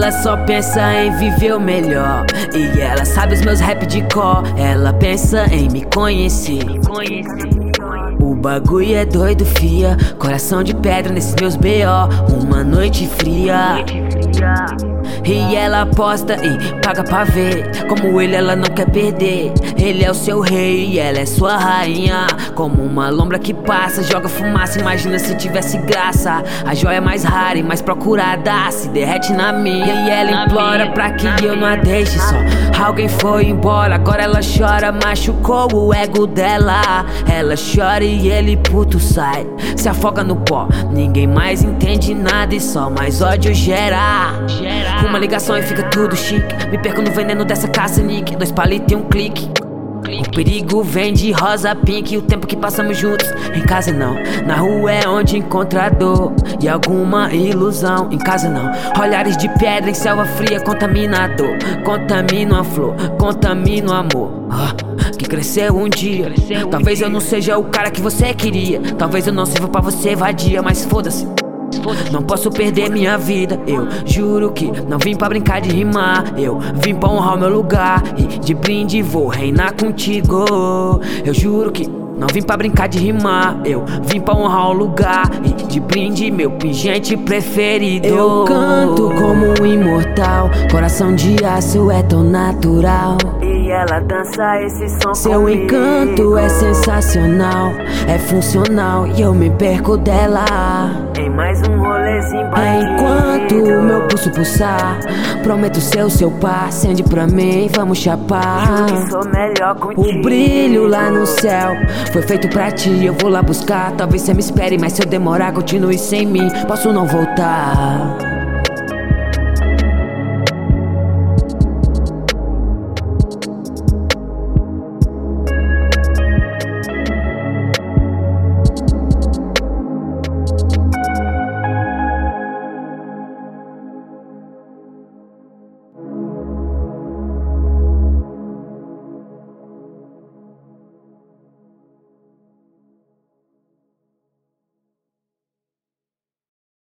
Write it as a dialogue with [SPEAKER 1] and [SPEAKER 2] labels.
[SPEAKER 1] ela só pensa em viver o melhor. E ela sabe os meus rap de cor. Ela pensa em me conhecer. O bagulho é doido, fia. Coração de pedra nesses meus B.O. Uma noite fria. E ela aposta e paga pra ver. Como ele, ela não quer perder. Ele é o seu rei e ela é sua rainha. Como uma lombra que passa, joga fumaça. Imagina se tivesse graça. A joia mais rara e mais procurada se derrete na minha. E ela implora pra que eu não a deixe só. Alguém foi embora, agora ela chora. Machucou o ego dela. Ela chora e ele puto sai, se afoga no pó. Ninguém mais entende nada e só mais ódio gera. Uma ligação e fica tudo chique. Me perco no veneno dessa caça nick. 2 palitos e um clique. O perigo vem de rosa pink. O tempo que passamos juntos, em casa não. Na rua é onde encontra dor e alguma ilusão. Em casa não. Olhares de pedra em selva fria. Contaminador, contamina a flor, contamina o amor que cresceu um dia. Talvez eu não seja o cara que você queria. Talvez eu não sirva pra você vadia. Mas foda-se, não posso perder minha vida. Eu juro que não vim pra brincar de rimar. Eu vim pra honrar o meu lugar e de brinde vou reinar contigo. Eu juro que não vim pra brincar de rimar. Eu vim pra honrar o lugar e de brinde meu pingente preferido. Eu canto como um imortal. Coração de aço é tão natural. E ela dança esse som. Seu encanto é sensacional, é funcional e eu me perco dela. Em mais um rolezinho batido. Enquanto o meu pulso pulsar, prometo ser o seu par. Acende pra mim, vamos chapar. Juro que sou melhor contigo. O brilho lá no céu foi feito pra ti, eu vou lá buscar. Talvez você me espere, mas se eu demorar, continue sem mim. Posso não voltar.